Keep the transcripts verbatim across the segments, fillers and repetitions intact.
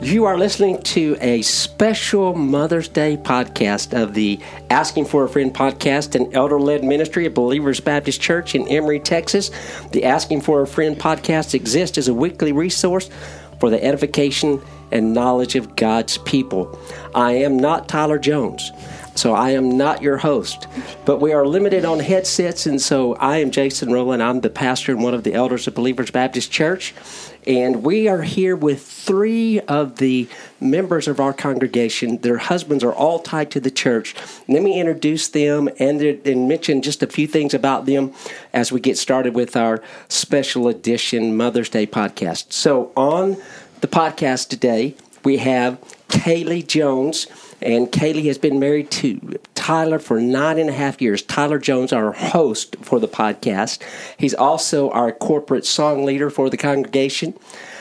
You are listening to a special Mother's Day podcast of the Asking for a Friend podcast, an elder-led ministry of Believers Baptist Church in Emory, Texas. The Asking for a Friend podcast exists as a weekly resource for the edification and knowledge of God's people. I am not Tyler Jones, so I am not your host, but we are limited on headsets, and so I am Jason Rowland. I'm the pastor and one of the elders of Believers Baptist Church, and we are here with three of the members of our congregation. Their husbands are all tied to the church. Let me introduce them and, and mention just a few things about them as we get started with our special edition Mother's Day podcast. So on the podcast today, we have Kaylee Jones, and Kaylee has been married to Tyler for nine and a half years. Tyler Jones, our host for the podcast. He's also our corporate song leader for the congregation,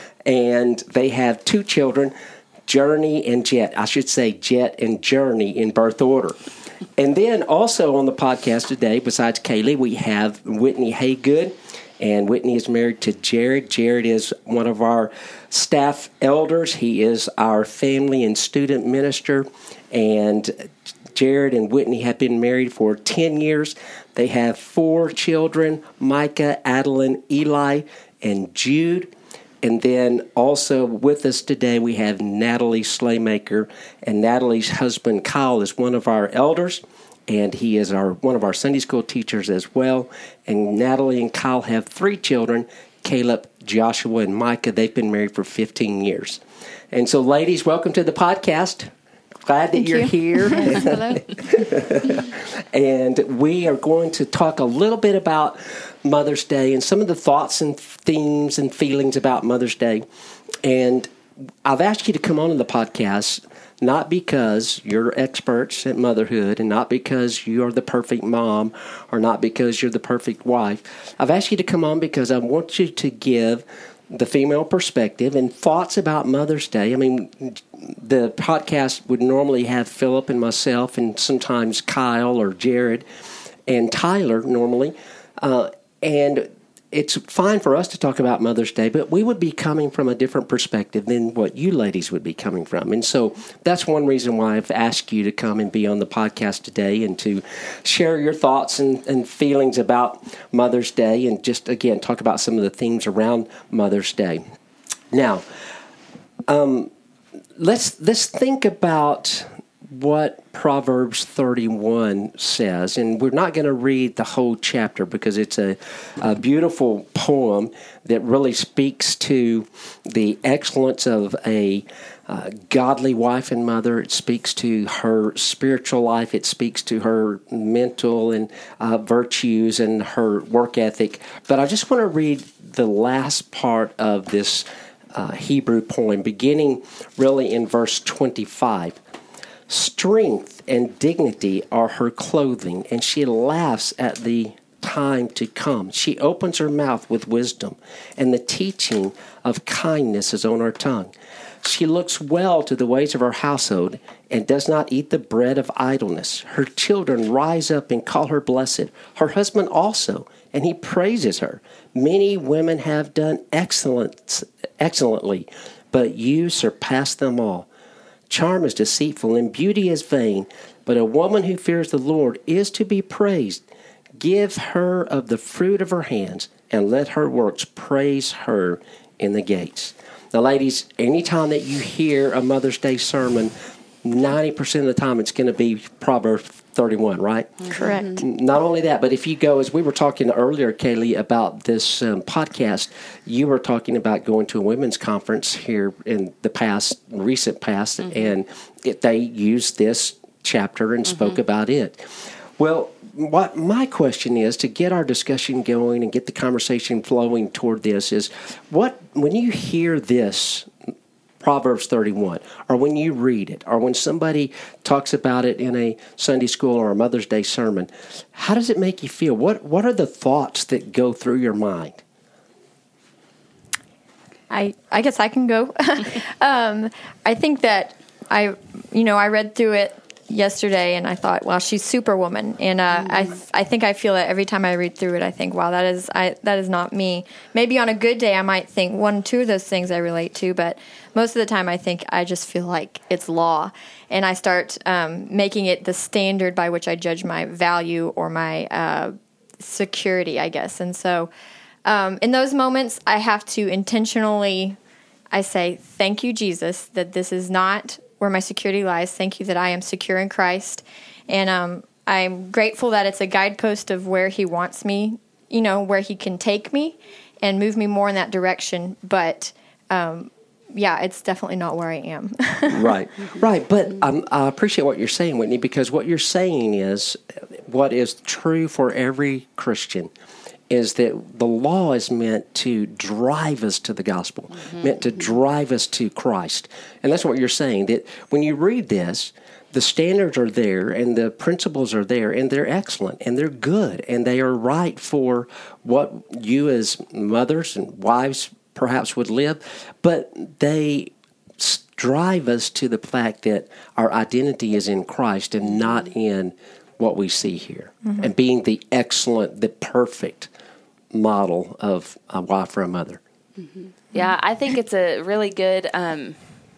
and they have two children, Journey and Jet. I should say Jet and Journey in birth order. And then also on the podcast today, besides Kaylee, we have Whitney Haygood. And Whitney is married to Jared. Jared is one of our staff elders. He is our family and student minister. And Jared and Whitney have been married for ten years. They have four children, Micah, Adeline, Eli, and Jude. And then also with us today, we have Natalie Slaymaker. And Natalie's husband, Kyle, is one of our elders. And he is our one of our Sunday school teachers as well. And Natalie and Kyle have three children, Caleb, Joshua, and Micah. They've been married for fifteen years. And so, ladies, welcome to the podcast. Glad that Thank you're you. here. Yes, hello. And we are going to talk a little bit about Mother's Day and some of the thoughts and themes and feelings about Mother's Day. And I've asked you to come on in the podcast not because you're experts at motherhood and not because you are the perfect mom or not because you're the perfect wife. I've asked you to come on because I want you to give the female perspective and thoughts about Mother's Day. I mean, the podcast would normally have Philip and myself and sometimes Kyle or Jared and Tyler normally. Uh, and it's fine for us to talk about Mother's Day, but we would be coming from a different perspective than what you ladies would be coming from. And so that's one reason why I've asked you to come and be on the podcast today and to share your thoughts and, and feelings about Mother's Day and just, again, talk about some of the themes around Mother's Day. Now, um, let's let's think about what Proverbs thirty-one says, and we're not going to read the whole chapter because it's a, a beautiful poem that really speaks to the excellence of a uh, godly wife and mother. It speaks to her spiritual life. It speaks to her mental and uh, virtues and her work ethic. But I just want to read the last part of this uh, Hebrew poem, beginning really in verse twenty-five. Strength and dignity are her clothing, and she laughs at the time to come. She opens her mouth with wisdom, and the teaching of kindness is on her tongue. She looks well to the ways of her household and does not eat the bread of idleness. Her children rise up and call her blessed, her husband also, and he praises her. Many women have done excellent, excellently, but you surpass them all. Charm is deceitful and beauty is vain, but a woman who fears the Lord is to be praised. Give her of the fruit of her hands, and let her works praise her in the gates. Now, ladies, anytime that you hear a Mother's Day sermon, ninety percent of the time it's going to be Proverbs thirty-one, right? Correct. Not only that, but if you go, as we were talking earlier, Kaylee, about this um, podcast, you were talking about going to a women's conference here in the past, recent past, mm-hmm. and it, they used this chapter and spoke mm-hmm. about it. Well, what my question is, to get our discussion going and get the conversation flowing toward this, is what when you hear this Proverbs thirty-one, or when you read it, or when somebody talks about it in a Sunday school or a Mother's Day sermon, how does it make you feel? What What are the thoughts that go through your mind? I I guess I can go. um, I think that I, you know, I read through it yesterday, and I thought, wow, she's Superwoman. And uh, mm-hmm. I th- I think I feel that every time I read through it, I think, wow, that is I that is not me. Maybe on a good day, I might think one, two of those things I relate to, but most of the time, I think I just feel like it's law, and I start um, making it the standard by which I judge my value or my uh, security, I guess. And so, um, in those moments, I have to intentionally, I say, thank you, Jesus, that this is not where my security lies. Thank you that I am secure in Christ. And um, I'm grateful that it's a guidepost of where he wants me, you know, where he can take me and move me more in that direction. But, um, yeah, it's definitely not where I am. Right, right. But um, I appreciate what you're saying, Whitney, because what you're saying is what is true for every Christian is that the law is meant to drive us to the gospel, mm-hmm. meant to drive us to Christ. And that's what you're saying, that when you read this, the standards are there and the principles are there and they're excellent and they're good and they are right for what you as mothers and wives perhaps would live, but they drive us to the fact that our identity is in Christ and not in what we see here, mm-hmm. and being the excellent, the perfect model of a wife or a mother. Mm-hmm. Yeah, I think it's a really good um,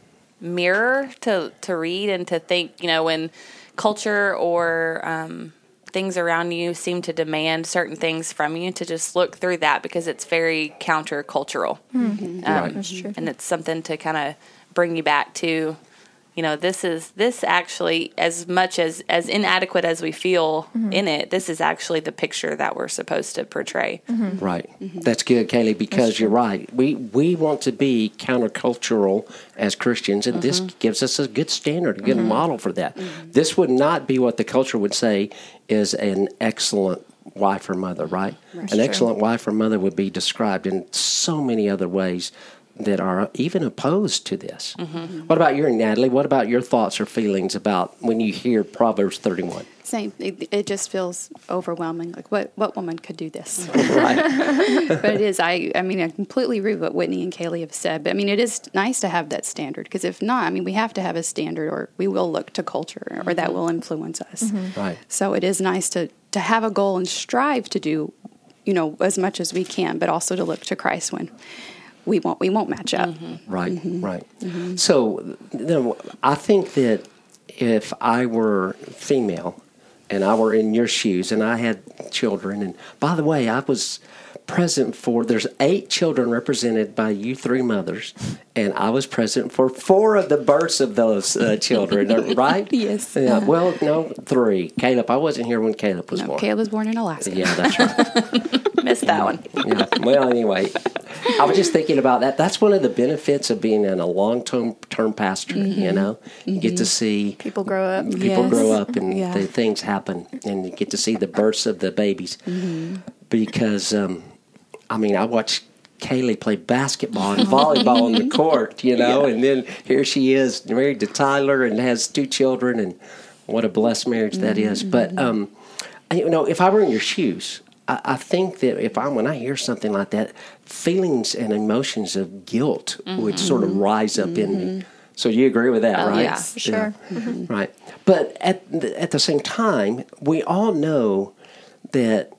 mirror to, to read and to think, you know, when culture or um, things around you seem to demand certain things from you, to just look through that because it's very countercultural. Mm-hmm. Um, right. That's true. And it's something to kind of bring you back to, you know, this is, this actually, as much as, as inadequate as we feel mm-hmm. in it, this is actually the picture that we're supposed to portray. Mm-hmm. Right. Mm-hmm. That's good, Kaylee, because you're right. We we want to be countercultural as Christians, and mm-hmm. this gives us a good standard, a good mm-hmm. model for that. Mm-hmm. This would not be what the culture would say is an excellent wife or mother, right? That's an true. Excellent wife or mother would be described in so many other ways that are even opposed to this. Mm-hmm. What about you, Natalie? What about your thoughts or feelings about when you hear Proverbs thirty-one? Same. It, it just feels overwhelming. Like, what, what woman could do this? Right. But it is, I I mean, I completely agree with what Whitney and Kaylee have said. But, I mean, it is nice to have that standard. Because if not, I mean, we have to have a standard or we will look to culture or mm-hmm. that will influence us. Mm-hmm. Right. So it is nice to, to have a goal and strive to do, you know, as much as we can, but also to look to Christ when we won't we won't match up. Mm-hmm. Right, mm-hmm. right. Mm-hmm. So you know, I think that if I were female and I were in your shoes and I had children, and by the way, I was present for, there's eight children represented by you three mothers, and I was present for four of the births of those uh, children, right? Yes. Yeah, well, no, three. Caleb, I wasn't here when Caleb was no, born. Caleb was born in Alaska. Yeah, that's right. Missed that yeah. one. Yeah. Well, anyway, I was just thinking about that. That's one of the benefits of being in a long-term term pastor, mm-hmm. you know? You mm-hmm. get to see people grow up. People yes. grow up and yeah. the things happen, and you get to see the births of the babies. Mm-hmm. Because, um, I mean, I watched Kaylee play basketball and volleyball on the court, you know, yeah. and then here she is married to Tyler and has two children, and what a blessed marriage that mm-hmm. is. But, um, you know, if I were in your shoes, I, I think that if I, when I hear something like that, feelings and emotions of guilt mm-hmm. would sort of rise up mm-hmm. in me. So you agree with that, oh, right? Yeah, sure. Yeah. Mm-hmm. Right. But at the, at the same time, we all know that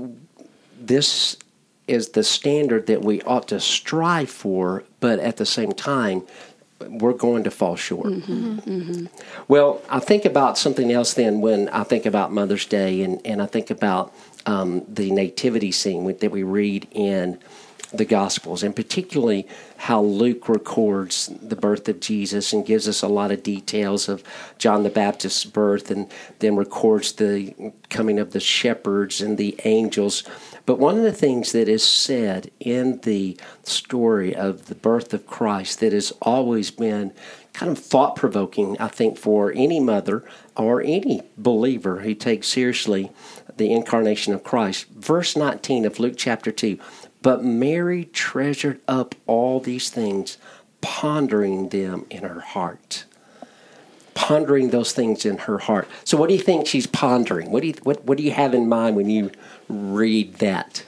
this is the standard that we ought to strive for, but at the same time, we're going to fall short. Mm-hmm, mm-hmm. Well, I think about something else then when I think about Mother's Day, and, and I think about um, the nativity scene that we read in the Gospels, and particularly how Luke records the birth of Jesus and gives us a lot of details of John the Baptist's birth, and then records the coming of the shepherds and the angels. But one of the things that is said in the story of the birth of Christ that has always been kind of thought-provoking, I think, for any mother or any believer who takes seriously the incarnation of Christ. Verse nineteen of Luke chapter two, "But Mary treasured up all these things, pondering them in her heart." Pondering those things in her heart. So what do you think she's pondering? What do you what what do you have in mind when you read that?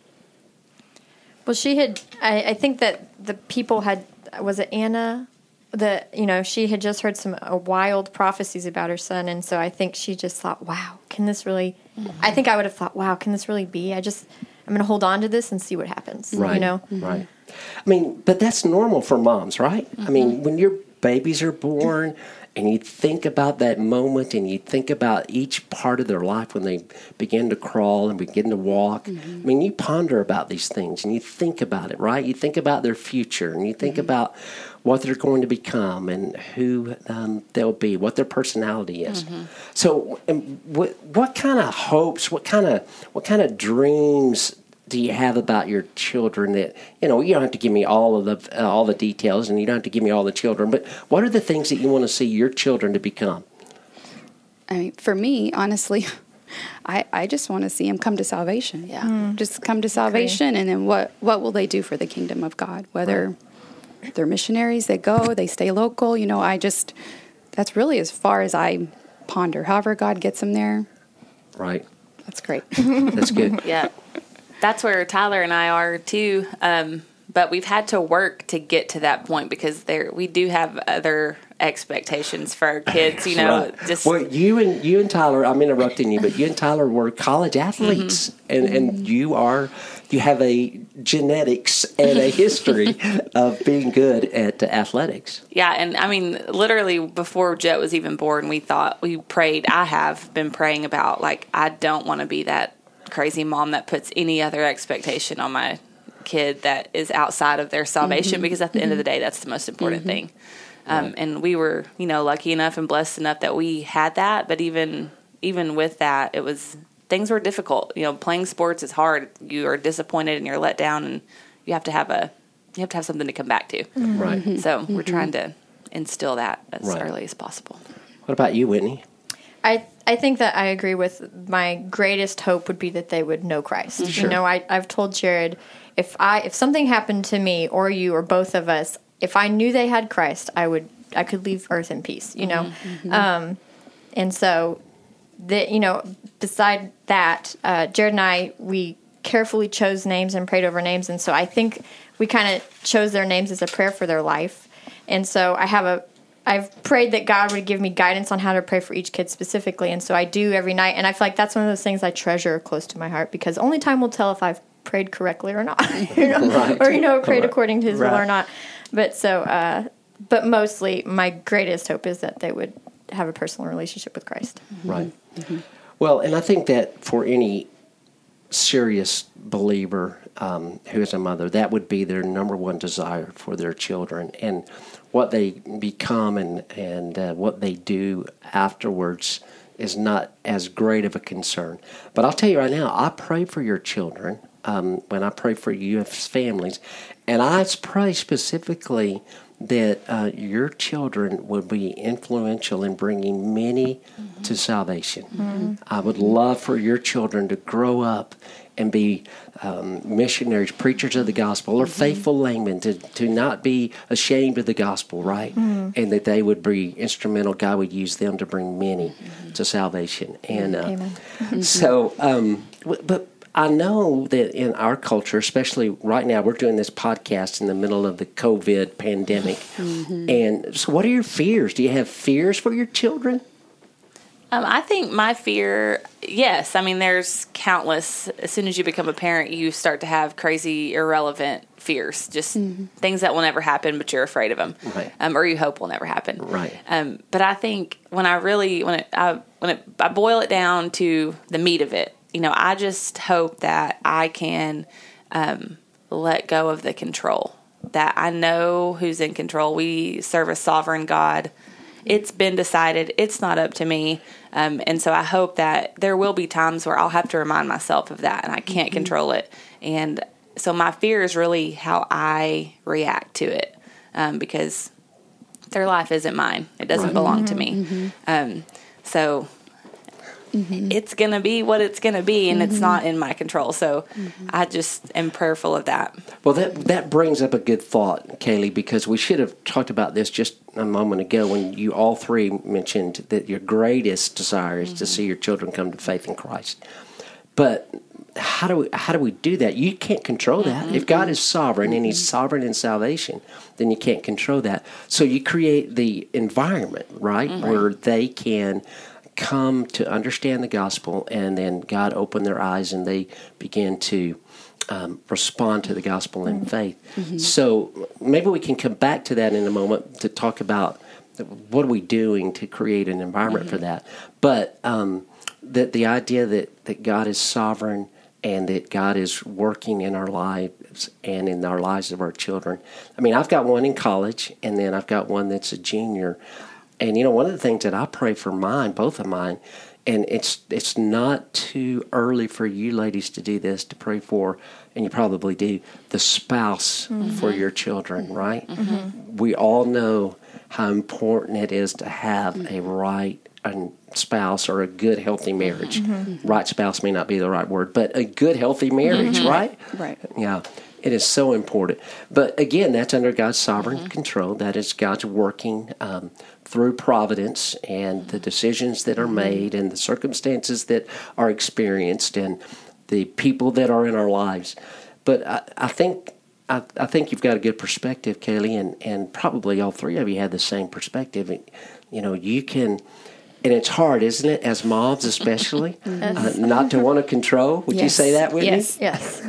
Well, she had, I, I think that the people had, was it Anna? the you know she had just heard some uh, wild prophecies about her son, and so I think she just thought, wow, can this really mm-hmm. I think I would have thought, wow, can this really be? I just I'm going to hold on to this and see what happens. Right. You know, mm-hmm. right. I mean, but that's normal for moms, right? Mm-hmm. I mean, when your babies are born and you think about that moment and you think about each part of their life when they begin to crawl and begin to walk. Mm-hmm. I mean, you ponder about these things and you think about it, right? You think about their future and you think mm-hmm. about what they're going to become and who um, they'll be, what their personality is. Mm-hmm. So um, what, what kind of hopes, what kind of what kind of dreams do you have about your children that, you know, you don't have to give me all of the uh, all the details and you don't have to give me all the children, but what are the things that you want to see your children to become? I mean, for me, honestly, I, I just want to see them come to salvation. Yeah. Mm. Just come to salvation. Okay. And then what, what will they do for the kingdom of God? Whether right. they're missionaries, they go, they stay local. You know, I just, that's really as far as I ponder. However God gets them there. Right. That's great. That's good. Yeah. That's where Tyler and I are too, um, but we've had to work to get to that point because there we do have other expectations for our kids. You know, right. just well, you and you and Tyler. I'm interrupting you, but you and Tyler were college athletes, mm-hmm. and and you are you have a genetics and a history of being good at uh, athletics. Yeah, and I mean, literally before Jet was even born, we thought we prayed. I have been praying about like I don't want to be that crazy mom that puts any other expectation on my kid that is outside of their salvation mm-hmm. because at the mm-hmm. end of the day that's the most important mm-hmm. thing um, right. and we were you know lucky enough and blessed enough that we had that, but even even with that it was things were difficult. You know, playing sports is hard. You are disappointed and you're let down and you have to have a you have to have something to come back to. Mm-hmm. Right. So mm-hmm. we're trying to instill that as right. early as possible. What about you, Whitney? I I think that I agree with my greatest hope would be that they would know Christ. Sure. You know, I, I've told Jared, if I if something happened to me or you or both of us, if I knew they had Christ, I would I could leave earth in peace. You know, mm-hmm. um, and so the you know beside that, uh, Jared and I we carefully chose names and prayed over names, and so I think we kind of chose their names as a prayer for their life, and so I have a. I've prayed that God would give me guidance on how to pray for each kid specifically, and so I do every night, and I feel like that's one of those things I treasure close to my heart, because only time will tell if I've prayed correctly or not, you know, right. or, you know, prayed right. according to His right. will or not. But so, uh, but mostly my greatest hope is that they would have a personal relationship with Christ. Mm-hmm. Right. Mm-hmm. Well, and I think that for any serious believer um, who is a mother, that would be their number one desire for their children, and what they become and and uh, what they do afterwards is not as great of a concern. But I'll tell you right now, I pray for your children um, when I pray for you as families, and I pray specifically that uh, your children would be influential in bringing many mm-hmm. to salvation. Mm-hmm. I would love for your children to grow up and be um, missionaries, preachers of the gospel, or mm-hmm. faithful laymen, to, to not be ashamed of the gospel, right? Mm-hmm. And that they would be instrumental. God would use them to bring many mm-hmm. to salvation. And uh, Amen. so, um, but I know that in our culture, especially right now, we're doing this podcast in the middle of the COVID pandemic. Mm-hmm. And so what are your fears? Do you have fears for your children? Um, I think my fear, yes. I mean, there's countless. As soon as you become a parent, you start to have crazy, irrelevant fears, just mm-hmm. things that will never happen, but you're afraid of them, right. um, or you hope will never happen. Right. Um, but I think when I really, when it, I, when it, I boil it down to the meat of it, you know, I just hope that I can um, let go of the control. That I know who's in control. We serve a sovereign God. It's been decided. It's not up to me. Um, and so I hope that there will be times where I'll have to remind myself of that and I can't mm-hmm. control it. And so my fear is really how I react to it, um, because their life isn't mine. It doesn't right. belong mm-hmm. to me. Mm-hmm. Um, so mm-hmm. it's going to be what it's going to be, and mm-hmm. it's not in my control. So mm-hmm. I just am prayerful of that. Well, that that brings up a good thought, Kaylee, because we should have talked about this just a moment ago when you all three mentioned that your greatest desire is mm-hmm. to see your children come to faith in Christ. But how do we how do we do that? You can't control that. Mm-hmm. If God is sovereign mm-hmm. and He's sovereign in salvation, then you can't control that. So you create the environment, right, mm-hmm. where they can come to understand the gospel, and then God opened their eyes and they begin to um, respond to the gospel in mm-hmm. faith. Mm-hmm. So maybe we can come back to that in a moment to talk about what are we doing to create an environment mm-hmm. for that. But um, that the idea that, that God is sovereign and that God is working in our lives and in our lives of our children. I mean, I've got one in college, and then I've got one that's a junior. And, you know, one of the things that I pray for mine, both of mine, and it's it's not too early for you ladies to do this, to pray for, and you probably do, the spouse mm-hmm. for your children, right? Mm-hmm. We all know how important it is to have mm-hmm. a right a spouse or a good, healthy marriage. Mm-hmm. Right spouse may not be the right word, but a good, healthy marriage, mm-hmm. right? Right. Yeah. It is so important. But again, that's under God's sovereign mm-hmm. control. That is God's working um, through providence and the decisions that are made and the circumstances that are experienced and the people that are in our lives. But I, I think I, I think you've got a good perspective, Kaylee, and, and probably all three of you have the same perspective. You know, you can... And it's hard, isn't it, as moms especially, yes. uh, not to want to control? Would yes. you say that, Whitney? Yes,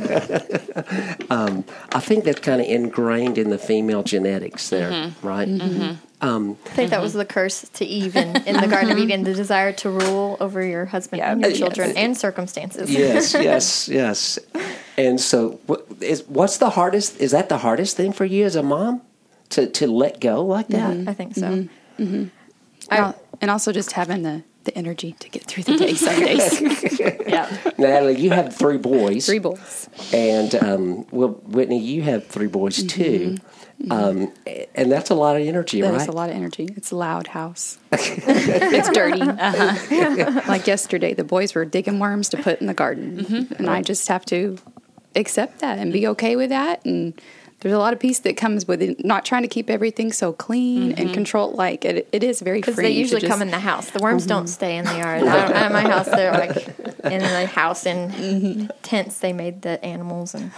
yes. um, I think that's kind of ingrained in the female genetics there, mm-hmm. right? Mm-hmm. Um, I think that was the curse to Eve in, in the Garden of Eden, the desire to rule over your husband yeah. and your children yes. and circumstances. Yes, yes, yes. And so what is, what's the hardest, is that the hardest thing for you as a mom, to, to let go like that? Mm-hmm. I think so. Mm-hmm. Mm-hmm. I, and also just having the, the energy to get through the day some days. yeah. Natalie, you have three boys. Three boys. And, um, well, Whitney, you have three boys too. Mm-hmm. Um, and that's a lot of energy, that right? That's a lot of energy. It's a loud house. It's dirty. Uh-huh. Like yesterday, the boys were digging worms to put in the garden. Mm-hmm. And I just have to accept that and be okay with that. And there's a lot of peace that comes with it, not trying to keep everything so clean mm-hmm. and controlled. Like it, it is very free. Because they usually just come in the house. The worms mm-hmm. don't stay in the yard. I don't, at my house, they're like in the house in mm-hmm. tents. They made the animals and.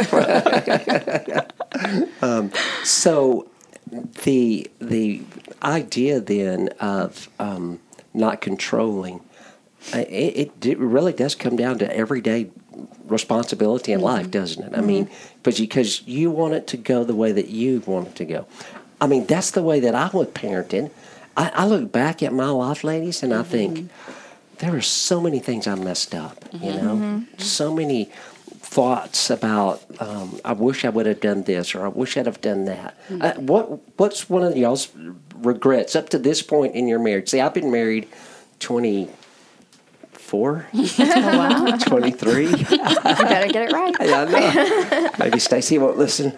um, so, the the idea then of um, not controlling, it, it really does come down to everyday responsibility in mm-hmm. life, doesn't it? I mm-hmm. mean, but because you want it to go the way that you want it to go. I mean, that's the way that I was parenting. I, I look back at my life, ladies, and mm-hmm. I think there are so many things I messed up. Mm-hmm. You know, mm-hmm. so many thoughts about um, I wish I would have done this, or I wish I'd have done that. Mm-hmm. Uh, what What's one of y'all's regrets up to this point in your marriage? See, I've been married twenty. Four, oh, wow. twenty-three. You better get it right. Yeah, I know. Maybe Stacy won't listen.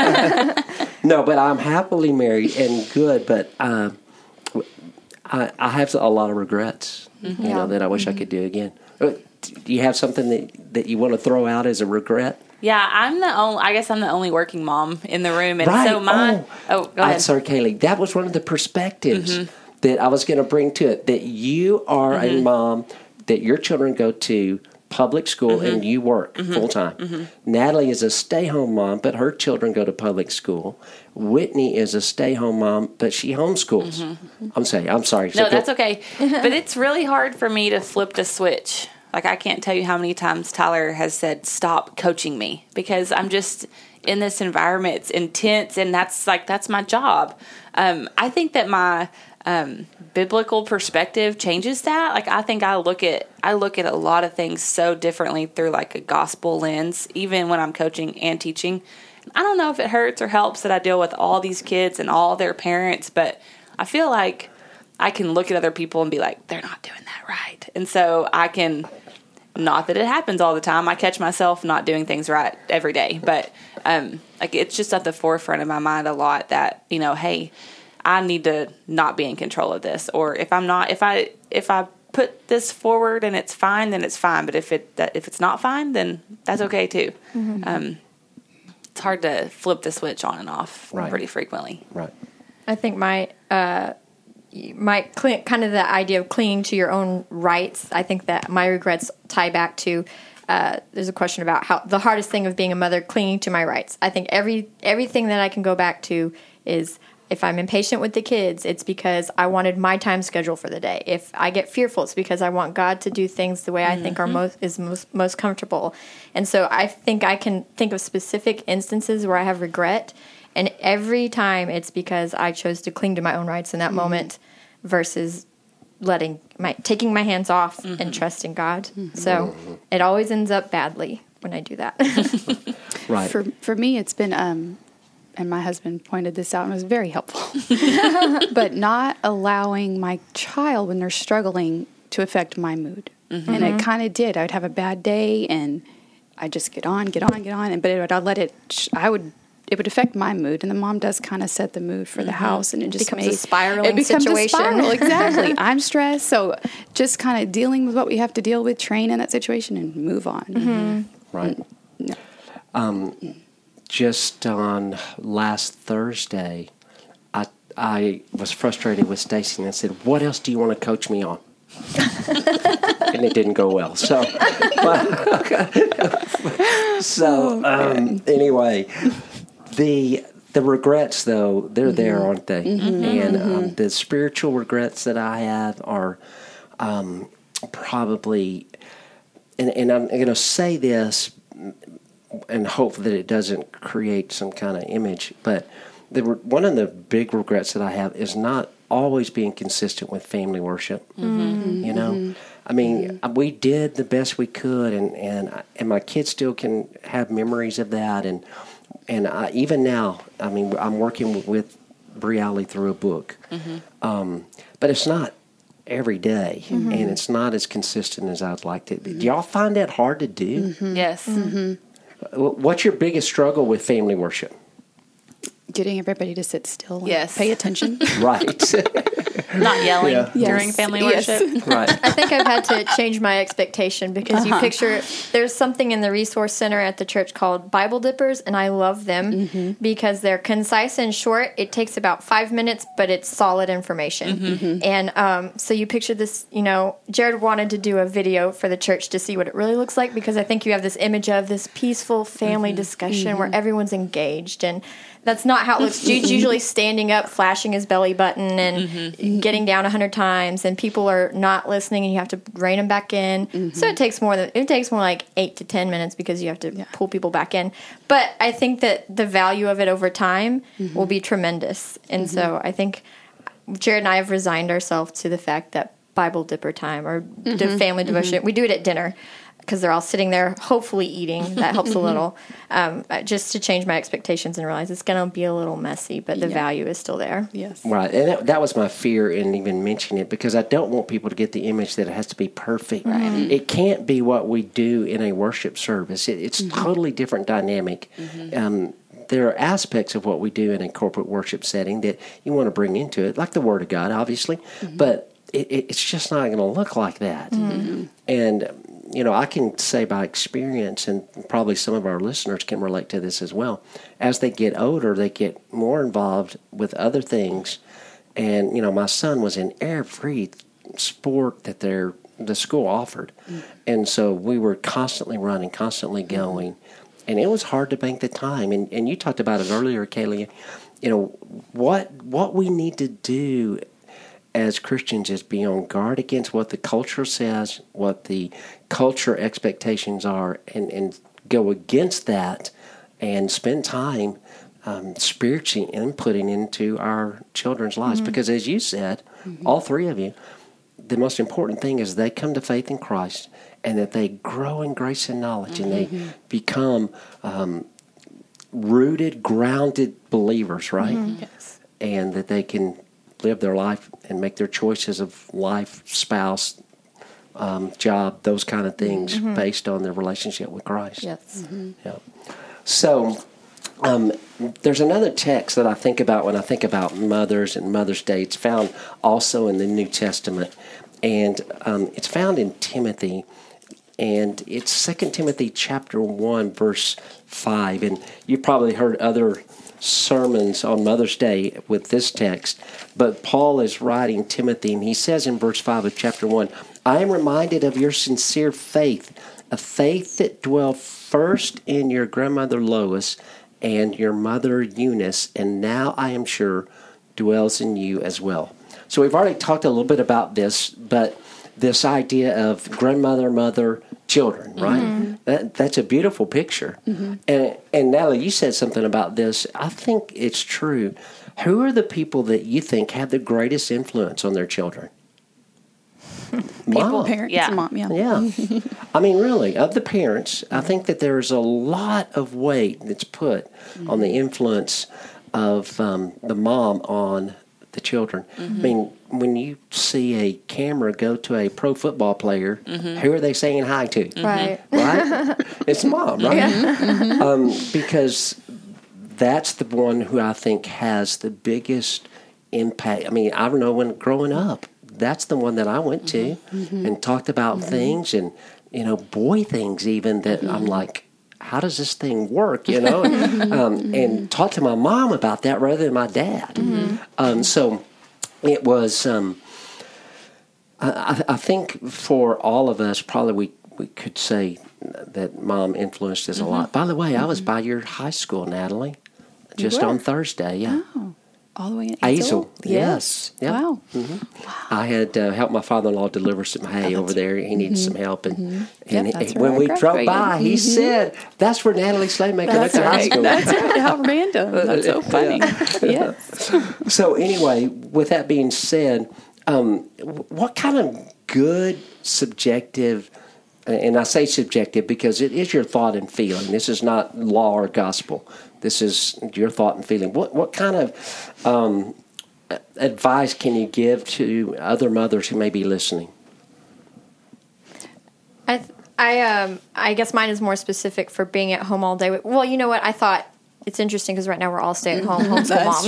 No, but I'm happily married and good. But um, I, I have a lot of regrets. Mm-hmm. You know, that I wish mm-hmm. I could do again. Do you have something that that you want to throw out as a regret? Yeah, I'm the only. I guess I'm the only working mom in the room, and right. so my. Oh, oh go ahead. I'm sorry, Kaylee. That was one of the perspectives mm-hmm. that I was going to bring to it. That you are mm-hmm. a mom. That your children go to public school mm-hmm. and you work mm-hmm. full time. Mm-hmm. Natalie is a stay-home mom, but her children go to public school. Whitney is a stay-home mom, but she homeschools. Mm-hmm. I'm saying, I'm sorry. No, so that's okay. But it's really hard for me to flip the switch. Like, I can't tell you how many times Tyler has said, stop coaching me, because I'm just in this environment. It's intense, and that's like, that's my job. Um, I think that my um, biblical perspective changes that. Like, I think I look at, I look at a lot of things so differently through like a gospel lens, even when I'm coaching and teaching. I don't know if it hurts or helps that I deal with all these kids and all their parents, but I feel like I can look at other people and be like, they're not doing that right. And so I can, not that it happens all the time. I catch myself not doing things right every day, but um, like it's just at the forefront of my mind a lot that, you know, hey, I need to not be in control of this. Or if I'm not, if I, if I put this forward and it's fine, then it's fine. But if it, if it's not fine, then that's okay too. Mm-hmm. Um, it's hard to flip the switch on and off right. pretty frequently. Right. I think my, uh, my kind of the idea of clinging to your own rights. I think that my regrets tie back to uh, there's a question about how the hardest thing of being a mother, clinging to my rights. I think every everything that I can go back to is, if I'm impatient with the kids, it's because I wanted my time schedule for the day. If I get fearful, it's because I want God to do things the way I mm-hmm. think are most is most most comfortable. And so I think I can think of specific instances where I have regret, and every time it's because I chose to cling to my own rights in that mm-hmm. moment versus letting my taking my hands off mm-hmm. and trusting God. Mm-hmm. So it always ends up badly when I do that. Right. For for me, it's been. Um, And my husband pointed this out and was very helpful. But not allowing my child when they're struggling to affect my mood. Mm-hmm. And it kind of did. I would have a bad day and I'd just get on, get on, get on. And but it would, I'd let it, I would, it would affect my mood. And the mom does kind of set the mood for the mm-hmm. house. And it just becomes made, a spiraling it becomes situation. A spiral, exactly. I'm stressed. So just kind of dealing with what we have to deal with, train in that situation and move on. Mm-hmm. Right. No. Um, Just on last Thursday, I I was frustrated with Stacy and I said, "What else do you want to coach me on?" And it didn't go well. So, so um, anyway, the the regrets though they're mm-hmm. there, aren't they? Mm-hmm. And um, mm-hmm. the spiritual regrets that I have are um, probably, and, and I'm going to say this. And hope that it doesn't create some kind of image. But the, one of the big regrets that I have is not always being consistent with family worship. Mm-hmm. You know, mm-hmm. I mean, mm-hmm. we did the best we could, and and and my kids still can have memories of that. And and I, even now, I mean, I'm working with Bree Alley through a book, mm-hmm. um, but it's not every day, mm-hmm. and it's not as consistent as I'd like to. Mm-hmm. Do y'all find that hard to do? Mm-hmm. Yes. Mm-hmm. What's your biggest struggle with family worship? Getting everybody to sit still and yes. pay attention. Right. Not yelling yeah. during yes. family yes. worship. Right. I think I've had to change my expectation because uh-huh. you picture, there's something in the resource center at the church called Bible Dippers, and I love them mm-hmm. because they're concise and short. It takes about five minutes, but it's solid information. Mm-hmm. And um, so you picture this, you know, Jared wanted to do a video for the church to see what it really looks like, because I think you have this image of this peaceful family mm-hmm. discussion mm-hmm. where everyone's engaged, and that's not how it looks. Jude's usually standing up, flashing his belly button, and mm-hmm. getting down a hundred times, and people are not listening, and you have to rein them back in. Mm-hmm. So it takes more than it takes more like eight to ten minutes because you have to yeah. pull people back in. But I think that the value of it over time mm-hmm. will be tremendous, and mm-hmm. so I think Jared and I have resigned ourselves to the fact that Bible Dipper time or mm-hmm. the family devotion, mm-hmm. we do it at dinner, because they're all sitting there, hopefully eating. That helps a little. Um, just to change my expectations and realize it's going to be a little messy, but the yeah. value is still there. Yes. Right. And that, that was my fear in even mentioning it, because I don't want people to get the image that it has to be perfect. Right. Mm-hmm. It can't be what we do in a worship service. It, it's mm-hmm. totally different dynamic. Mm-hmm. Um, there are aspects of what we do in a corporate worship setting that you want to bring into it, like the Word of God, obviously, mm-hmm. but it, it's just not going to look like that. Mm-hmm. And you know, I can say by experience, and probably some of our listeners can relate to this as well, as they get older, they get more involved with other things. And, you know, my son was in every sport that their the school offered. Mm. And so we were constantly running, constantly going. Mm-hmm. And it was hard to bank the time. And, and you talked about it earlier, Kaylee. You know, what what we need to do as Christians is be on guard against what the culture says, what the culture expectations are, and, and go against that and spend time um, spiritually inputting into our children's lives. Mm-hmm. Because as you said, mm-hmm. all three of you, the most important thing is they come to faith in Christ and that they grow in grace and knowledge mm-hmm. and they become um, rooted, grounded believers, right? Mm-hmm. Yes. And that they can live their life and make their choices of life, spouse, um, job, those kind of things mm-hmm. based on their relationship with Christ. Yes. Mm-hmm. Yeah. So um, there's another text that I think about when I think about mothers and Mother's Day. It's found also in the New Testament, and um, it's found in Timothy, and it's Second Timothy chapter one, verse five. And you've probably heard other sermons on Mother's Day with this text, but Paul is writing Timothy, and he says in verse five of chapter one, I am reminded of your sincere faith a faith that dwelled first in your grandmother Lois and your mother Eunice, and now I am sure dwells in you as well. So we've already talked a little bit about this, but this idea of grandmother, mother, children, right? Mm-hmm. That, that's a beautiful picture. Mm-hmm. And, and Natalie, you said something about this. I think it's true. Who are the people that you think have the greatest influence on their children? People, Mom. parents, Yeah. mom, yeah. Yeah. I mean, really, of the parents, I think that there is a lot of weight that's put mm-hmm. on the influence of um, the mom on the children. Mm-hmm. I mean, when you see a camera go to a pro football player, mm-hmm. who are they saying hi to? Mm-hmm. Right. Right? It's mom, right? Yeah. Mm-hmm. Um, because that's the one who I think has the biggest impact. I mean, I don't know, when growing up, that's the one that I went to mm-hmm. and talked about mm-hmm. things and, you know, boy things even that mm-hmm. I'm like, how does this thing work, you know? um, and talk to my mom about that rather than my dad. Mm-hmm. Um, so it was, um, I, I think for all of us, probably we, we could say that mom influenced us mm-hmm. a lot. By the way, mm-hmm. I was by your high school, Natalie, just on Thursday, yeah. Oh. All the way in Azel, Azel? yes. Yep. Wow. Mm-hmm. wow. I had uh, helped my father-in-law deliver some hay oh, over there. He needed mm-hmm. some help. And, mm-hmm. and yep, he, when we drove by, he mm-hmm. said, that's where Natalie Slaymaker went to high school. That's right. How random. That's so funny. Yeah. yes. So anyway, with that being said, um, what kind of good subjective, and I say subjective because it is your thought and feeling. This is not law or gospel. This is your thought and feeling. What what kind of um, advice can you give to other mothers who may be listening? I th- I um I guess mine is more specific for being at home all day. Well, you know what? I thought it's interesting because right now we're all stay at home homeschool moms.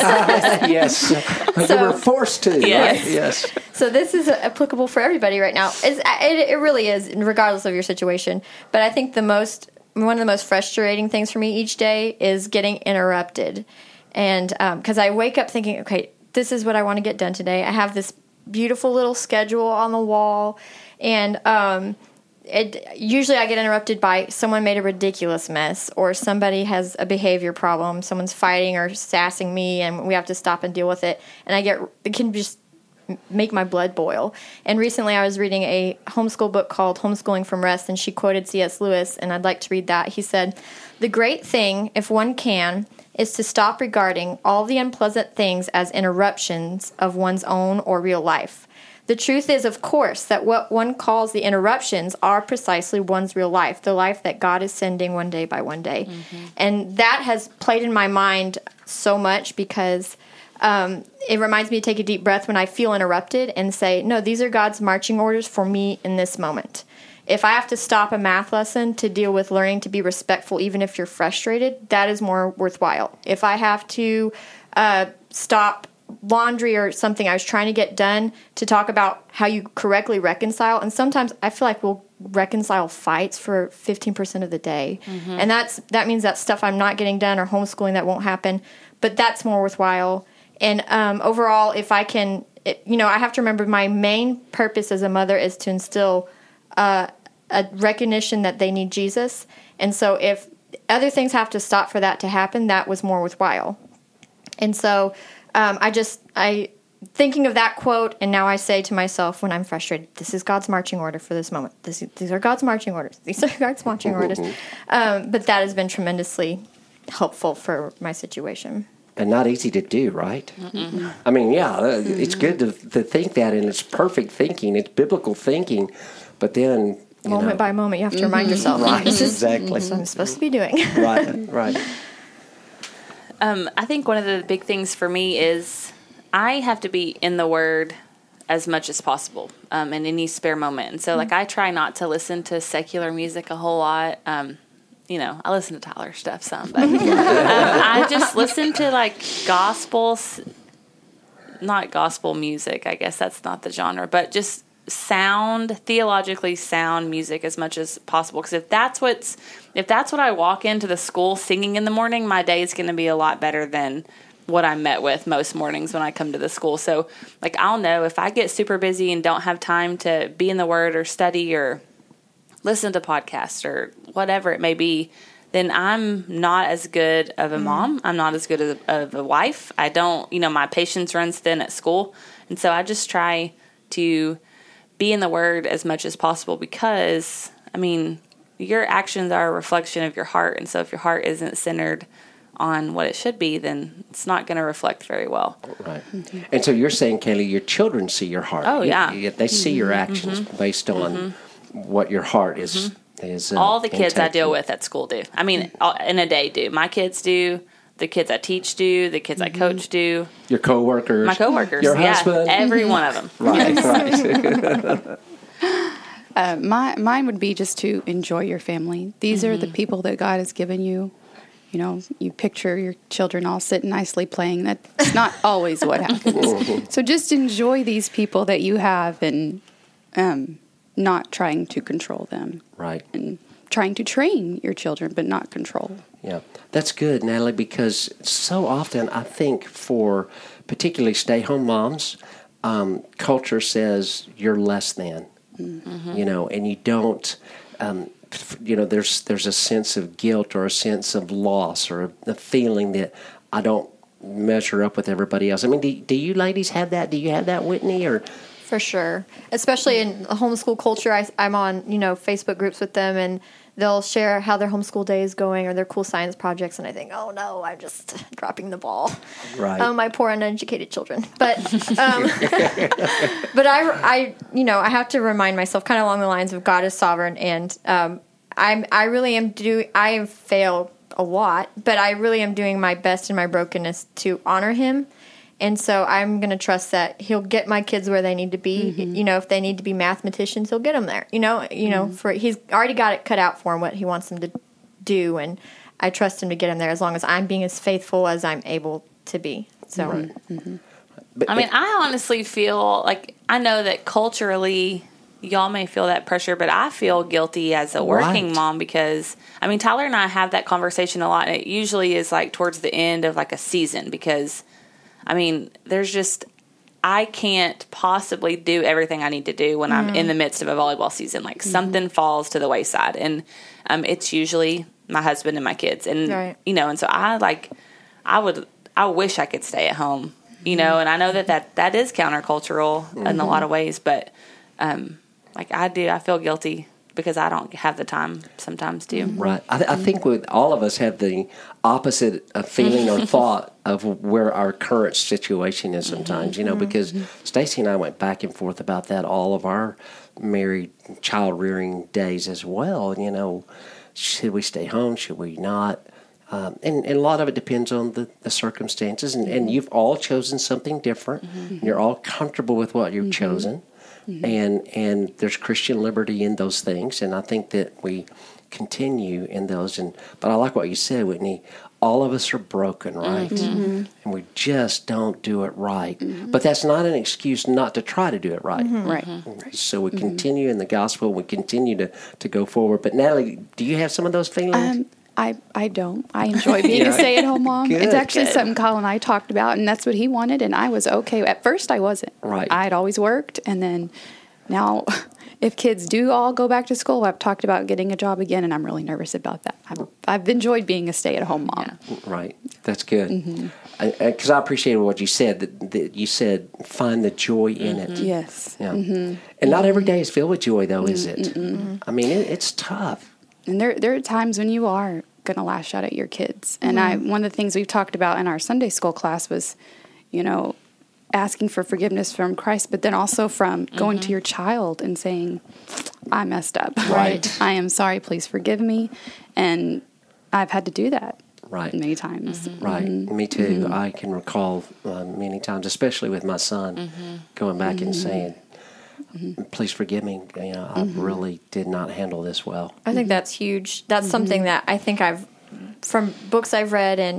Yes, yes. So, we were forced to. Yes. Right? Yes. So this is applicable for everybody right now. It's, it, it really is, regardless of your situation. But I think the most one of the most frustrating things for me each day is getting interrupted. And because um, I wake up thinking, okay, this is what I want to get done today. I have this beautiful little schedule on the wall. And um, it, usually I get interrupted by someone made a ridiculous mess or somebody has a behavior problem. Someone's fighting or sassing me and we have to stop and deal with it. And I get, it can just make my blood boil. And recently I was reading a homeschool book called Homeschooling from Rest, and she quoted C S Lewis, and I'd like to read that. He said, "The great thing, if one can, is to stop regarding all the unpleasant things as interruptions of one's own or real life. The truth is, of course, that what one calls the interruptions are precisely one's real life, the life that God is sending one day by one day." Mm-hmm. And that has played in my mind so much because Um, it reminds me to take a deep breath when I feel interrupted and say, no, these are God's marching orders for me in this moment. If I have to stop a math lesson to deal with learning to be respectful, even if you're frustrated, that is more worthwhile. If I have to uh, stop laundry or something I was trying to get done to talk about how you correctly reconcile, and sometimes I feel like we'll reconcile fights for fifteen percent of the day. Mm-hmm. And that's that means that stuff I'm not getting done or homeschooling that won't happen, but that's more worthwhile. And um, overall, if I can, it, you know, I have to remember my main purpose as a mother is to instill uh, a recognition that they need Jesus. And so if other things have to stop for that to happen, that was more worthwhile. And so um, I just, I thinking of that quote, and now I say to myself when I'm frustrated, this is God's marching order for this moment. This, these are God's marching orders. These are God's marching orders. Um, but that has been tremendously helpful for my situation. And not easy to do, right? Mm-mm. I mean, yeah, it's good to, to think that, and it's perfect thinking. It's biblical thinking. But then, you moment know, by moment, you have to mm-hmm. remind yourself. Right, this is exactly. what I'm supposed to be doing. Right, right. Um, I think one of the big things for me is I have to be in the Word as much as possible um, in any spare moment. And so, mm-hmm. like, I try not to listen to secular music a whole lot. Um You know, I listen to Tyler stuff some, but um, I just listen to like gospel, not gospel music. I guess that's not the genre, but just sound, theologically sound music as much as possible. Because if that's what's, if that's what I walk into the school singing in the morning, my day is going to be a lot better than what I'm met with most mornings when I come to the school. So, like, I'll know if I get super busy and don't have time to be in the Word or study or listen to podcasts or whatever it may be, then I'm not as good of a mom. I'm not as good of, of a wife. I don't, you know, my patience runs thin at school. And so I just try to be in the Word as much as possible because, I mean, your actions are a reflection of your heart. And so if your heart isn't centered on what it should be, then it's not going to reflect very well. Right. Mm-hmm. And so you're saying, Kaylee, your children see your heart. Oh, yeah. You, you, they see mm-hmm. your actions mm-hmm. based on mm-hmm. what your heart is. Mm-hmm. is uh, All the kids intact. I deal with at school do. I mean, in a day do. My kids do. The kids I teach do. The kids mm-hmm. I coach do. Your coworkers. My coworkers. Your yeah, husband. Every one of them. Right, right. uh, my, mine would be just to enjoy your family. These mm-hmm. are the people that God has given you. You know, you picture your children all sitting nicely playing. That's not always what happens. So just enjoy these people that you have and um, not trying to control them. Right. And trying to train your children, but not control. Yeah, that's good, Natalie, because so often I think for particularly stay-home moms, um, culture says you're less than, mm-hmm. you know, and you don't, um, f- you know, there's there's a sense of guilt or a sense of loss or a, a feeling that I don't measure up with everybody else. I mean, do, do you ladies have that? Do you have that, Whitney, or... For sure. Especially in homeschool culture, I, I'm on, you know, Facebook groups with them, and they'll share how their homeschool day is going or their cool science projects, and I think, oh, no, I'm just dropping the ball. Right. Um, my poor uneducated children. But, um, but I, I, you know, I have to remind myself kind of along the lines of God is sovereign, and um, I'm, I really am doing, I fail a lot, but I really am doing my best in my brokenness to honor him. And so I'm going to trust that he'll get my kids where they need to be. Mm-hmm. You know, if they need to be mathematicians, he'll get them there. You know, you mm-hmm. know, for he's already got it cut out for him what he wants them to do, and I trust him to get them there as long as I'm being as faithful as I'm able to be. So, right. mm-hmm. I mean, I honestly feel like I know that culturally y'all may feel that pressure, but I feel guilty as a working right. mom because, I mean, Tyler and I have that conversation a lot, and it usually is like towards the end of like a season because, I mean, there's just, I can't possibly do everything I need to do when mm-hmm. I'm in the midst of a volleyball season. Like mm-hmm. something falls to the wayside, and um, it's usually my husband and my kids. And, right. you know, and so I like, I would, I wish I could stay at home, you know, and I know that that, that is countercultural mm-hmm. in a lot of ways, but um, like I do, I feel guilty because I don't have the time sometimes to. Right. I, th- I think with all of us have the opposite uh, feeling or thought of where our current situation is sometimes, you know, because Stacy and I went back and forth about that all of our married child rearing days as well. You know, should we stay home? Should we not? Um, and, and a lot of it depends on the, the circumstances. And, and you've all chosen something different. Mm-hmm. You're all comfortable with what you've mm-hmm. chosen. Mm-hmm. And and there's Christian liberty in those things, and I think that we continue in those. And but I like what you said, Whitney. All of us are broken, right? Mm-hmm. And we just don't do it right. Mm-hmm. But that's not an excuse not to try to do it right. Mm-hmm. Right. Mm-hmm. So we mm-hmm. continue in the gospel. We continue to, to go forward. But Natalie, do you have some of those feelings? Um, I, I don't. I enjoy being yeah. a stay-at-home mom. Good, it's actually good. something Colin and I talked about, and that's what he wanted, and I was okay. At first, I wasn't. Right. I had always worked, and then now if kids do all go back to school, I've talked about getting a job again, and I'm really nervous about that. I've, I've enjoyed being a stay-at-home mom. Yeah. Right. That's good. Because Mm-hmm. I, I, I appreciated what you said, that, that you said find the joy in Mm-hmm. it. Yes. Yeah. Mm-hmm. And not every day is filled with joy, though, is it? Mm-hmm. I mean, it, it's tough. And there there are times when you are going to lash out at your kids. And mm-hmm. I one of the things we've talked about in our Sunday school class was, you know, asking for forgiveness from Christ, but then also from mm-hmm. going to your child and saying, I messed up. Right. I am sorry, please forgive me. And I've had to do that. Right. Many times. Mm-hmm. Right. Mm-hmm. Me too. Mm-hmm. I can recall uh, many times, especially with my son, Mm-hmm. going back Mm-hmm. and saying, please forgive me. You know, I Mm-hmm. really did not handle this well. I think that's huge. That's something that I think I've, from books I've read, and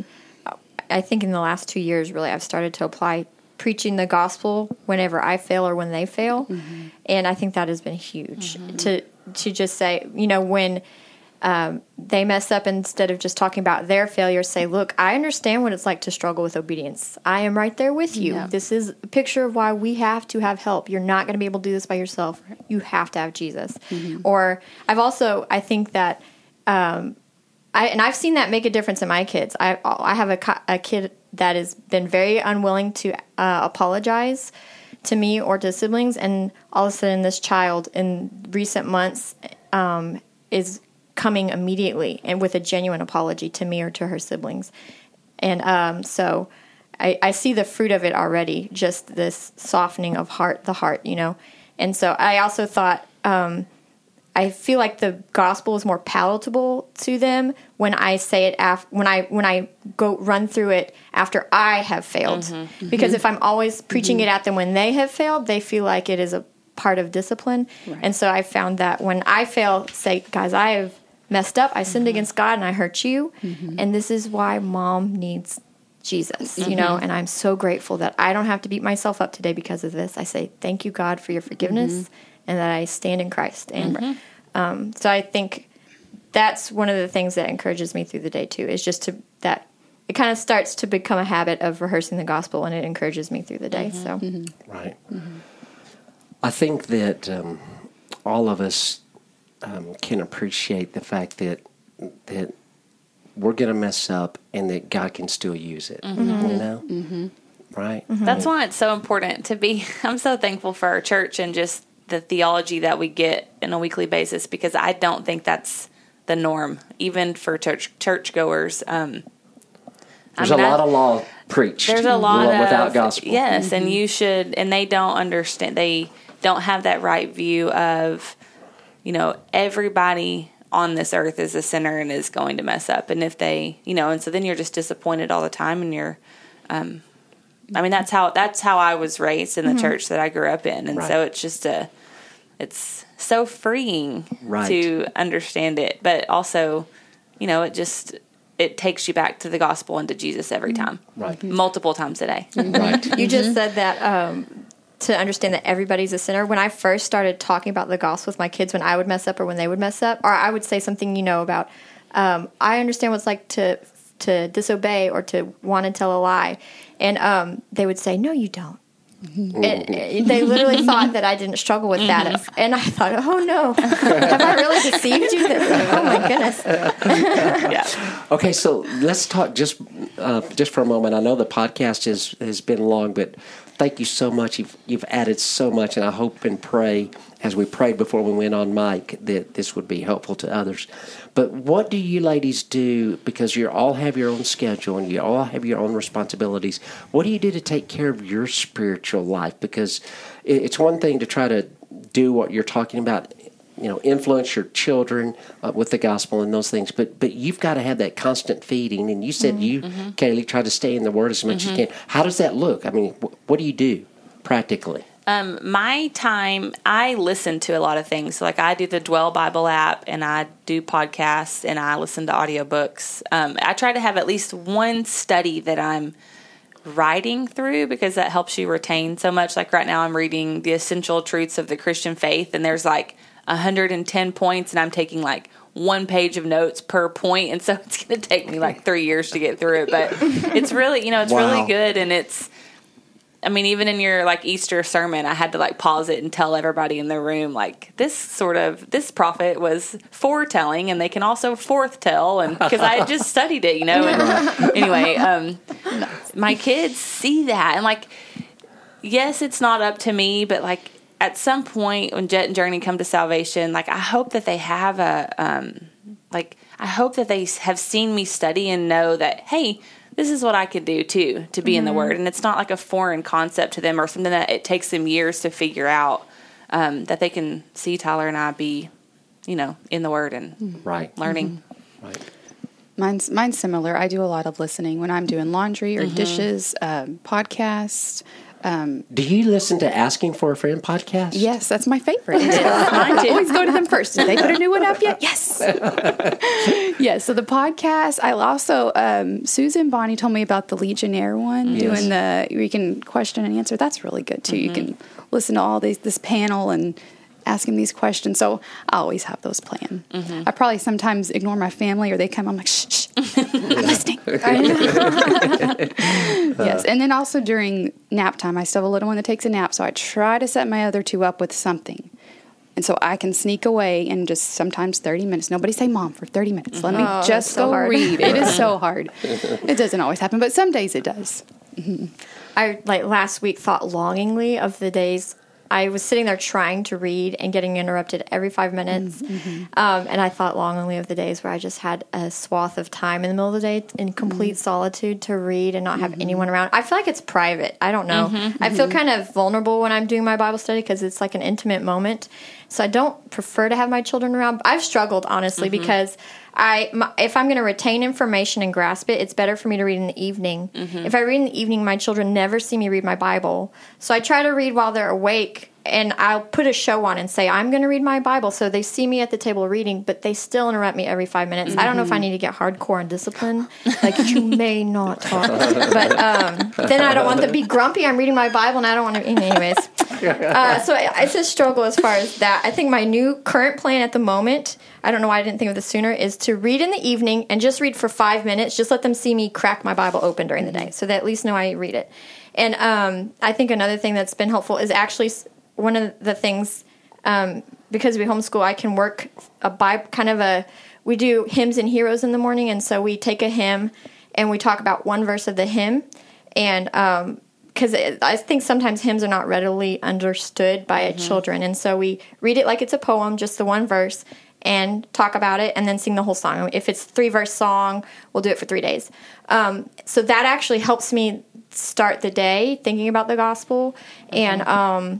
I think in the last two years, really, I've started to apply preaching the gospel whenever I fail or when they fail. Mm-hmm. And I think that has been huge mm-hmm. to, to just say, you know, when um, they mess up, instead of just talking about their failures, say, look, I understand what it's like to struggle with obedience. I am right there with you. Yeah. This is a picture of why we have to have help. You're not going to be able to do this by yourself. You have to have Jesus. Mm-hmm. Or I've also, I think that, um, I, and I've seen that make a difference in my kids. I I have a, a kid that has been very unwilling to uh, apologize to me or to siblings, and all of a sudden this child in recent months um, is coming immediately and with a genuine apology to me or to her siblings. And um, so I, I see the fruit of it already, just this softening of heart, the heart, you know. And so I also thought, um, I feel like the gospel is more palatable to them when I say it af- when I when I go run through it after I have failed. Mm-hmm. Because mm-hmm. if I'm always preaching mm-hmm. it at them when they have failed, they feel like it is a part of discipline. Right. And so I found that when I fail, say, guys, I have messed up, I sinned mm-hmm. against God and I hurt you, mm-hmm. and this is why mom needs Jesus, mm-hmm. you know, and I'm so grateful that I don't have to beat myself up today because of this. I say, thank you, God, for your forgiveness, mm-hmm. and that I stand in Christ. And mm-hmm. um, so I think that's one of the things that encourages me through the day, too, is just to that it kind of starts to become a habit of rehearsing the gospel, and it encourages me through the day. Mm-hmm. So, mm-hmm. Right. Mm-hmm. I think that um, all of us um, can appreciate the fact that that we're going to mess up and that God can still use it, mm-hmm. you know? Mm-hmm. Right? Mm-hmm. That's why it's so important to be, I'm so thankful for our church and just the theology that we get on a weekly basis, because I don't think that's the norm, even for church churchgoers. Um, there's I mean, a lot I, of law preached. There's a lot of, without gospel. Yes, mm-hmm. and you should, and they don't understand, they don't have that right view of, you know, everybody on this earth is a sinner and is going to mess up. And if they, you know, and so then you're just disappointed all the time, and you're, um, I mean, that's how, that's how I was raised in the mm-hmm. church that I grew up in. And right. so it's just a, it's so freeing right. to understand it, but also, you know, it just, it takes you back to the gospel and to Jesus every time, right. multiple times a day. Right. You just said that, um, to understand that everybody's a sinner. When I first started talking about the gospel with my kids, when I would mess up or when they would mess up, or I would say something, you know, about, um, I understand what it's like to to disobey or to want to tell a lie. And um, they would say, no, you don't. Mm-hmm. And, and they literally thought that I didn't struggle with that. Mm-hmm. And I thought, oh, no. Have I really deceived you? Oh, my goodness. Yeah. Okay, so let's talk just uh, just for a moment. I know the podcast has, has been long, but thank you so much. You've, you've added so much, and I hope and pray, as we prayed before we went on mic, that this would be helpful to others. But what do you ladies do, because you all have your own schedule and you all have your own responsibilities, what do you do to take care of your spiritual life? Because it's one thing to try to do what you're talking about, you know, influence your children uh, with the gospel and those things, but but you've got to have that constant feeding. And you said mm-hmm. you, mm-hmm. Kaylee, try to stay in the Word as much mm-hmm. as you can. How does that look? I mean, wh- what do you do practically? Um, my time, I listen to a lot of things. So like I do the Dwell Bible app, and I do podcasts, and I listen to audiobooks. Um, I try to have at least one study that I'm writing through, because that helps you retain so much. Like right now I'm reading The Essential Truths of the Christian Faith, and there's like one hundred ten points, and I'm taking like one page of notes per point, and so it's going to take me like three years to get through it. But it's really, you know, it's wow. really good, and it's, I mean, even in your like Easter sermon, I had to like pause it and tell everybody in the room, like, this sort of, this prophet was foretelling, and they can also forthtell, and because I had just studied it, you know. And anyway, um, my kids see that, and like, yes, it's not up to me, but like at some point when Jet and Journey come to salvation, like I hope that they have a, um, like I hope that they have seen me study and know that, hey, this is what I could do too, to be mm-hmm. in the Word. And it's not like a foreign concept to them or something that it takes them years to figure out, um, that they can see Tyler and I be, you know, in the Word and right. learning. Mm-hmm. Right. Mine's, mine's similar. I do a lot of listening when I'm doing laundry or mm-hmm. dishes, um, podcasts. Um, do you listen to Asking for a Friend podcast? Yes, that's my favorite. I always go to them first. Did they put a new one up yet? Yes. Yes. So the podcast, I also, um, Susan Bonnie told me about the Legionnaire one, yes. doing the, where you can question and answer. That's really good too. Mm-hmm. You can listen to all these, this panel and ask him these questions. So I always have those planned. Mm-hmm. I probably sometimes ignore my family, or they come, I'm like, shh, shh, I'm listening. Yes, and then also during nap time, I still have a little one that takes a nap, so I try to set my other two up with something. And so I can sneak away and just sometimes thirty minutes. Nobody say, Mom, for thirty minutes. Let me oh, just so go hard. read. It is so hard. It doesn't always happen, but some days it does. Mm-hmm. I, like, last week thought longingly of the days I was sitting there trying to read and getting interrupted every five minutes. Mm-hmm. Um, and I thought longingly of the days where I just had a swath of time in the middle of the day in complete mm-hmm. solitude to read and not have mm-hmm. anyone around. I feel like it's private. I don't know. Mm-hmm. I feel kind of vulnerable when I'm doing my Bible study because it's like an intimate moment. So I don't prefer to have my children around. I've struggled, honestly, mm-hmm. because I, my, if I'm going to retain information and grasp it, it's better for me to read in the evening. Mm-hmm. If I read in the evening, my children never see me read my Bible. So I try to read while they're awake, and I'll put a show on and say, I'm going to read my Bible. So they see me at the table reading, but they still interrupt me every five minutes. Mm-hmm. I don't know if I need to get hardcore and discipline. Like, you may not talk. But um, then I don't want them to be grumpy. I'm reading my Bible, and I don't want to. Anyways. Uh, so it's a struggle as far as that. I think my new current plan at the moment, I don't know why I didn't think of this sooner, is to read in the evening and just read for five minutes. Just let them see me crack my Bible open during the day so they at least know I read it. And um, I think another thing that's been helpful is actually one of the things, um, because we homeschool, I can work a Bible, kind of a, we do hymns and heroes in the morning, and so we take a hymn and we talk about one verse of the hymn, and um, because I think sometimes hymns are not readily understood by mm-hmm. children, and so we read it like it's a poem, just the one verse, and talk about it, and then sing the whole song. If it's a three-verse song, we'll do it for three days. Um, so that actually helps me start the day thinking about the gospel, mm-hmm. and um,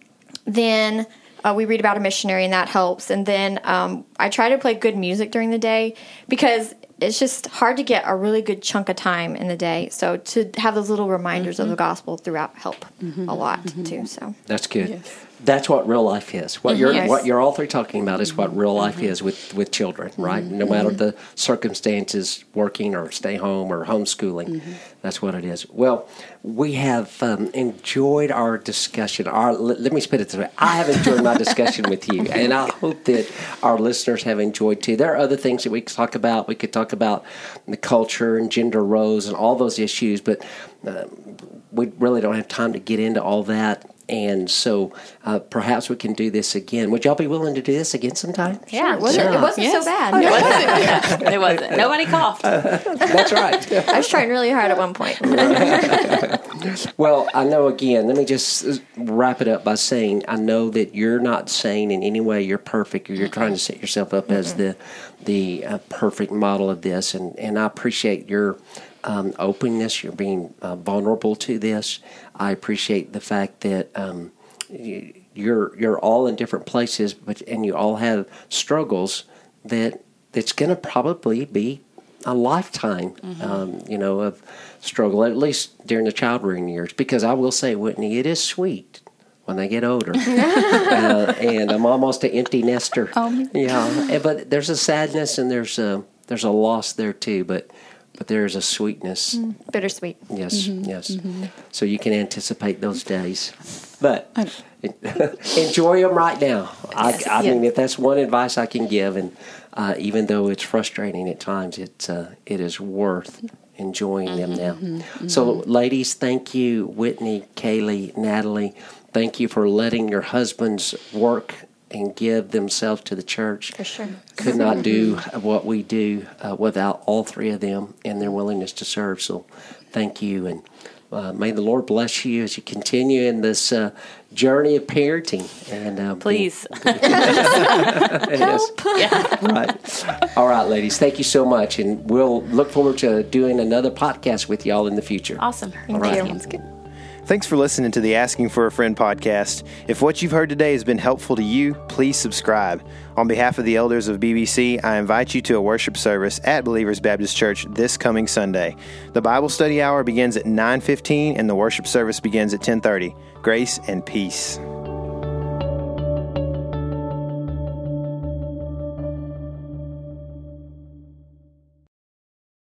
then uh, we read about a missionary, and that helps. And then um, I try to play good music during the day because it's just hard to get a really good chunk of time in the day. So to have those little reminders mm-hmm. of the gospel throughout help mm-hmm. a lot mm-hmm. too. So that's good. Yes. That's what real life is. What you're yes. what you're all three talking about is what real life mm-hmm. is with, with children, right? Mm-hmm. No matter the circumstances, working or stay home or homeschooling, mm-hmm. that's what it is. Well, we have um, enjoyed our discussion. Our let, let me spit it this way. I have enjoyed my discussion with you, and I hope that our listeners have enjoyed too. There are other things that we could talk about. We could talk about the culture and gender roles and all those issues, but uh, we really don't have time to get into all that. And so uh, perhaps we can do this again. Would y'all be willing to do this again sometime? Yeah, it wasn't, yeah. It wasn't yes. so bad. It wasn't. Yeah, it wasn't. Nobody coughed. Uh, that's right. I was trying really hard at one point. Well, I know, again, let me just wrap it up by saying I know that you're not saying in any way you're perfect, or you're trying to set yourself up mm-hmm. as the the uh, perfect model of this. And, and I appreciate your um, openness. You're being uh, vulnerable to this. I appreciate the fact that um, you're you're all in different places, but and you all have struggles that that's going to probably be a lifetime, mm-hmm. um, you know, of struggle, at least during the child rearing years. Because I will say, Whitney, it is sweet when they get older, uh, and I'm almost an empty nester. Oh. Yeah, but there's a sadness and there's a there's a loss there too, but. But there's a sweetness. Mm, bittersweet. Yes, mm-hmm, yes. Mm-hmm. So you can anticipate those days. But enjoy them right now. Yes. I, I yeah. mean, if that's one advice I can give, and uh, even though it's frustrating at times, it's, uh, it is worth enjoying mm-hmm, them now. Mm-hmm. So, ladies, thank you. Whitney, Kaylee, Natalie, thank you for letting your husbands work and give themselves to the church. For sure. Could not do what we do uh, without all three of them and their willingness to serve. So thank you, and uh, may the Lord bless you as you continue in this uh, journey of parenting. And um, Please. Help. Yeah. Right. All right, ladies, thank you so much, and we'll look forward to doing another podcast with y'all in the future. Awesome. Thank all right. you. Sounds good. Thanks for listening to the Asking for a Friend podcast. If what you've heard today has been helpful to you, please subscribe. On behalf of the elders of B B C, I invite you to a worship service at Believers Baptist Church this coming Sunday. The Bible study hour begins at nine fifteen and the worship service begins at ten thirty. Grace and peace.